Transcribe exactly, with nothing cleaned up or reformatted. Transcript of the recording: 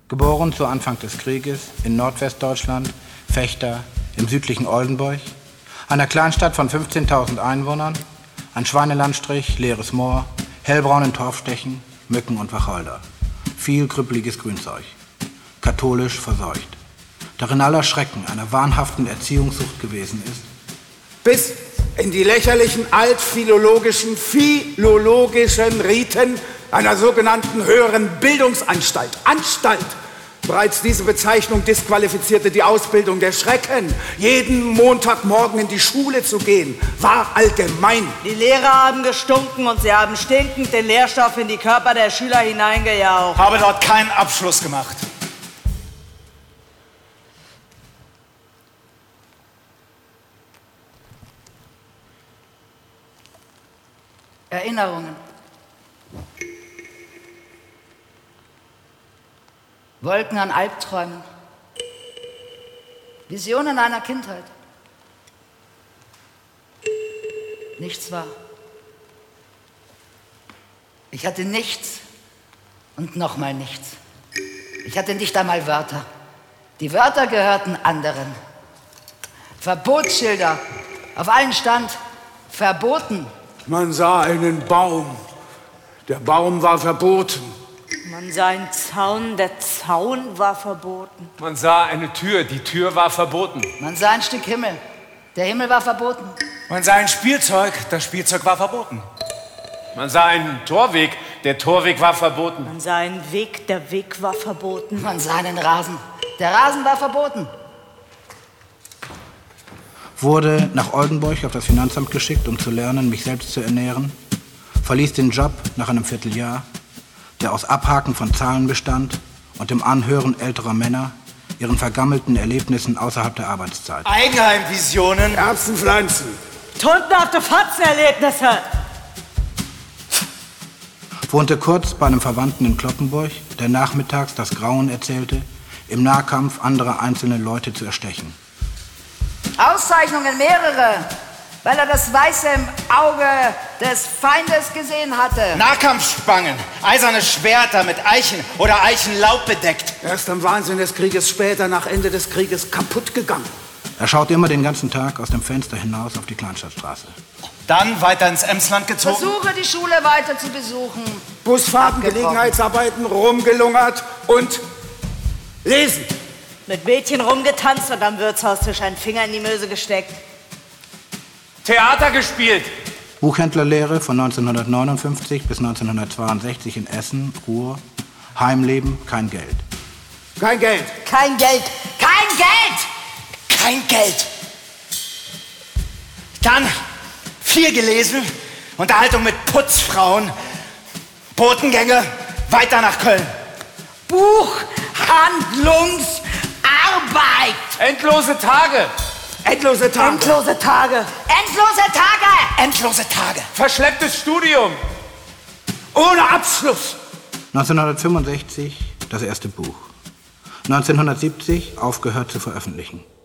Geboren zu Anfang des Krieges in Nordwestdeutschland, Vechta im südlichen Oldenburg, einer Kleinstadt von fünfzehntausend Einwohnern, ein Schweinelandstrich, leeres Moor, hellbraunen Torfstechen, Mücken und Wacholder. Viel krüppeliges Grünzeug. Katholisch verseucht. Darin aller Schrecken einer wahnhaften Erziehungssucht gewesen ist. Bis in die lächerlichen altphilologischen, philologischen Riten einer sogenannten höheren Bildungsanstalt. Anstalt! Bereits diese Bezeichnung disqualifizierte die Ausbildung der Schrecken. Jeden Montagmorgen in die Schule zu gehen, war allgemein. Die Lehrer haben gestunken und sie haben stinkend den Lehrstoff in die Körper der Schüler hineingejaucht. Habe dort keinen Abschluss gemacht. Erinnerungen. Wolken an Albträumen. Visionen einer Kindheit. Nichts war. Ich hatte nichts und nochmal nichts. Ich hatte nicht einmal Wörter. Die Wörter gehörten anderen. Verbotsschilder. Auf allen stand verboten. Man sah einen Baum. Der Baum war verboten. Man sah einen Zaun, der Zaun war verboten. Man sah eine Tür, die Tür war verboten. Man sah ein Stück Himmel, der Himmel war verboten. Man sah ein Spielzeug, das Spielzeug war verboten. Man sah einen Torweg, der Torweg war verboten. Man sah einen Weg, der Weg war verboten. Man sah einen Rasen, der Rasen war verboten. Wurde nach Oldenburg auf das Finanzamt geschickt, um zu lernen, mich selbst zu ernähren. Verließ den Job nach einem Vierteljahr, der aus Abhaken von Zahlen bestand und dem Anhören älterer Männer, ihren vergammelten Erlebnissen außerhalb der Arbeitszeit. Eigenheimvisionen. Erbsenpflanzen. Tuntenhafte Fatzenerlebnisse. Wohnte kurz bei einem Verwandten in Cloppenburg, der nachmittags das Grauen erzählte, im Nahkampf andere einzelne Leute zu erstechen. Auszeichnungen mehrere, weil er das Weiße im Auge des Feindes gesehen hatte. Nahkampfspangen, eiserne Schwerter mit Eichen oder Eichenlaub bedeckt. Erst am Wahnsinn des Krieges, später nach Ende des Krieges kaputt gegangen. Er schaute immer den ganzen Tag aus dem Fenster hinaus auf die Kleinstadtstraße. Dann weiter ins Emsland gezogen. Versuche, die Schule weiter zu besuchen. Busfahrten, Gelegenheitsarbeiten, rumgelungert und lesen. Mit Mädchen rumgetanzt und am Wirtshaustisch einen Finger in die Möse gesteckt. Theater gespielt. Buchhändlerlehre von neunzehnhundertneunundfünfzig bis neunzehnhundertzweiundsechzig in Essen, Ruhr. Heimleben, kein Geld. Kein Geld. Kein Geld. Kein Geld! Kein Geld. Dann viel gelesen, Unterhaltung mit Putzfrauen, Botengänge, weiter nach Köln. Buchhandlungsarbeit! Endlose Tage. Endlose Tage. Endlose Tage. Endlose Tage! Endlose Tage. Verschlepptes Studium. Ohne Abschluss. neunzehnhundertfünfundsechzig das erste Buch. neunzehnhundertsiebzig aufgehört zu veröffentlichen.